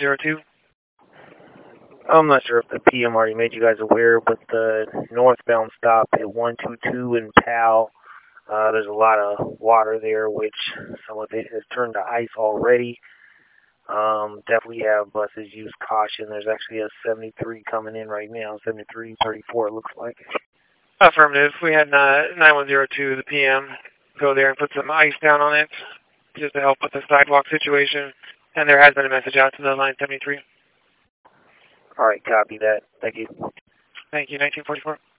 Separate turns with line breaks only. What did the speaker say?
9102.
I'm not sure if the PM already made you guys aware, but the northbound stop at 122 in Powell, there's a lot of water there, which some of it has turned to ice already. Definitely have buses use caution. There's actually a 73 coming in right now, 7334 it looks like.
Affirmative. We had 9102, the PM, go there and put some ice down on it just to help with the sidewalk situation. And there has been a message out to the line 73.
All right, copy that. Thank you.
Thank you, 1944.